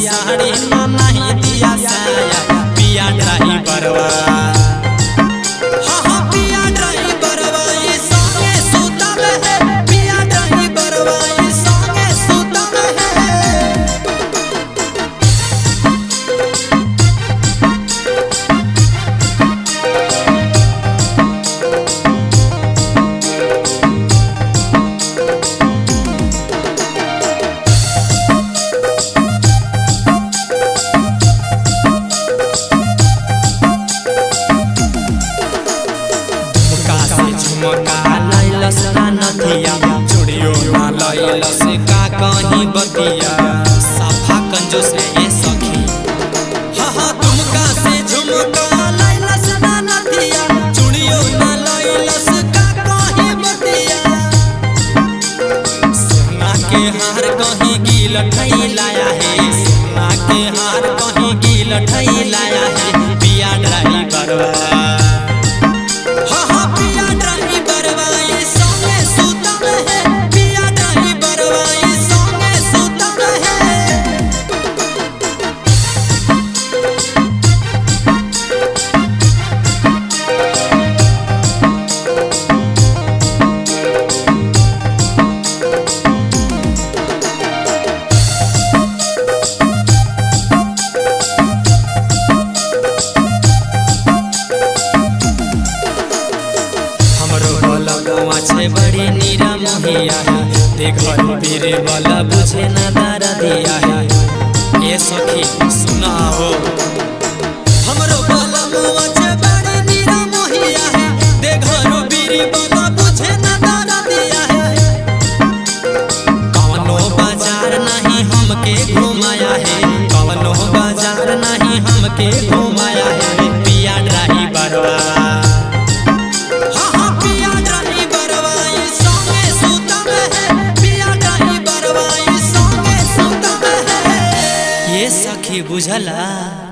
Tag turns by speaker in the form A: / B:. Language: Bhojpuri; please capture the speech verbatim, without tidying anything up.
A: साड़ी ना नहीं दिया साया पिया ड्राइवरवा हाँ हाँ पिया ड्राइवरवा ये संगे सुतल है पिया ड्राइवरवा ये संगे सुतल है। झुमका लैलस ना नथिया चूड़ियो ना लैलस का कहीं बतिया सफा कंजूस है ये सखी हाँ हाँ झुमका से झुमका लैलस ना नथिया चूड़ियो ना लैलस का कहीं बतिया सोना के हार कहीं गील ठई लाया है सोना के हार कहीं गील ठई लाया है पिया ड्राइवरवा बड़ी नीरा मोहिया है देखल पीरे वाला बुझे न दारा दिया है ये सखी सुना हो हमरो वाला मुआ छे बड़ी नीरा मोहिया है देखल पीरे वाला बुझे न दारा दिया है कवनो बाजार नहीं हमके घुमाया है कवनो बाजार नहीं हमके घुमाया है पिया ड्राइवरवा ये सखी बुझला।